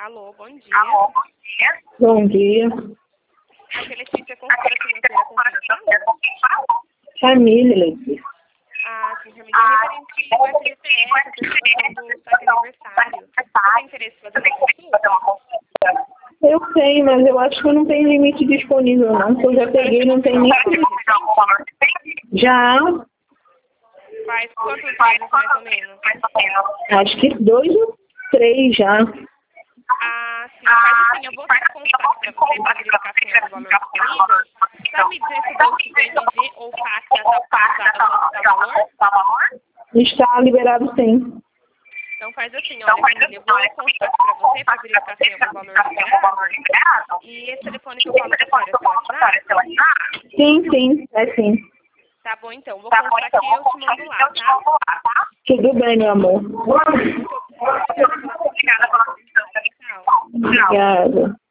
Alô, bom dia. Bom dia. Aqui é Letícia, consultora financeira com quem fala? Família, Letícia. Ah, sim, família. Referente ao FGTS, a questão do saque aniversário. Você tem interesse em fazer uma consulta? Eu tenho, mas eu acho que não tem limite disponível, não. Se eu já peguei, não tem nem. Já, Faz quantos meses, mais ou menos? acho que 2 ou 3 já. Ah, sim, faz assim, eu vou te contato para você para verificar quem é o valor disponível. Sabe me dizer se o banco do MG ou fax já está autorizado a solicitar valor? Está liberado, sim. Então faz assim, olha, família, eu vou contato para você para verificar se é o valor liberado. E esse telefone que eu falo para você, é seu WhatsApp? Sim, é sim. Tá bom, então. Vou contar aqui e eu te mando lá, tá? Tudo bem, meu amor. Obrigada pela atenção. Tchau. Obrigada.